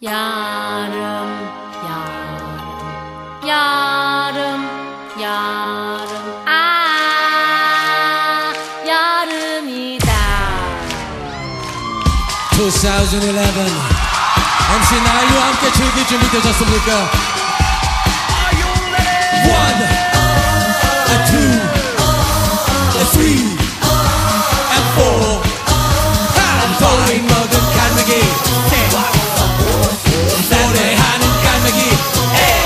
여름, 여름, 여름, 여름, 여름이다. 2011 MC 나일과 함께 즐길 준비 되셨습니까? One, two, three, and four. 거의 먹은 갈매기 노래하는 갈매기.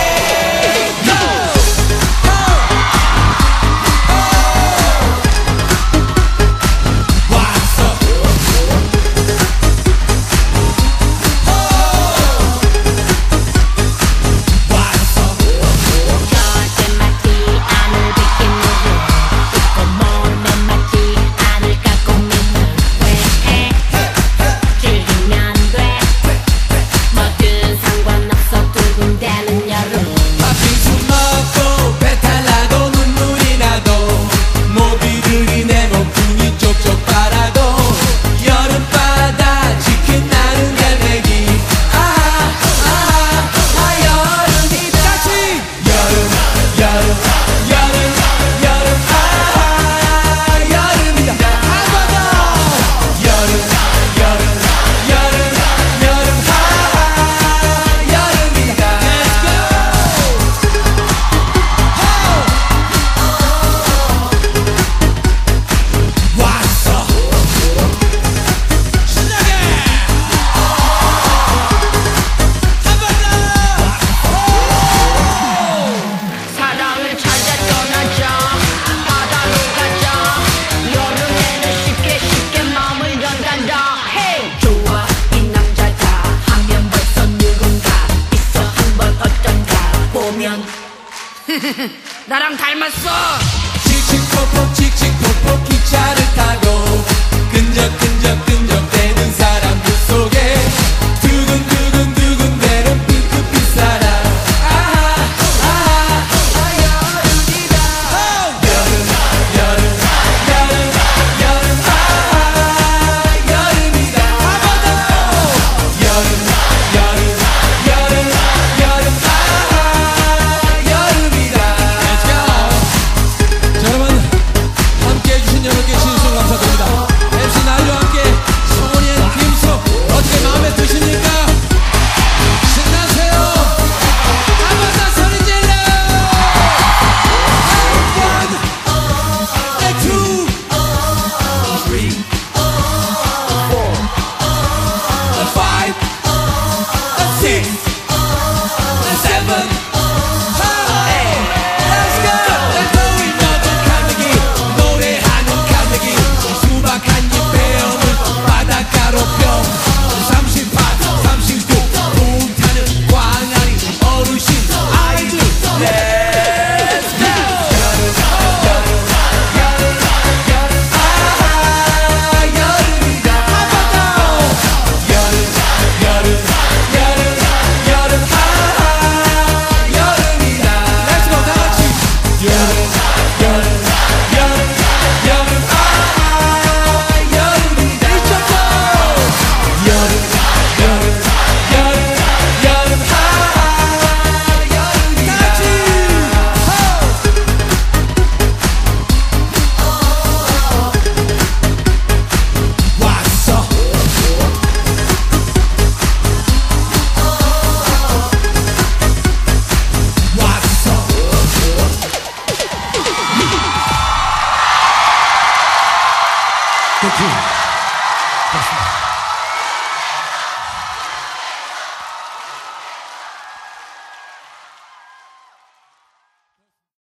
나랑 닮았어. 칙칙폭폭 칙칙폭폭 기차를 타고 끈적끈적끈적대는 사람들 속에 두근두근두근대는 핑크빛 사람. 여름이다. 여름 여름 여름 여름 여름이다. 한 번 더. 여름 여름 여름 여름 여러분께 진심 감사드립니다. MC 나일과 함께 성원이의 김숙 어떻게 마음에 드십니까? 신나세요. 한 번 더 소리 질러. One, two, three, four, five, six, seven. Thank you.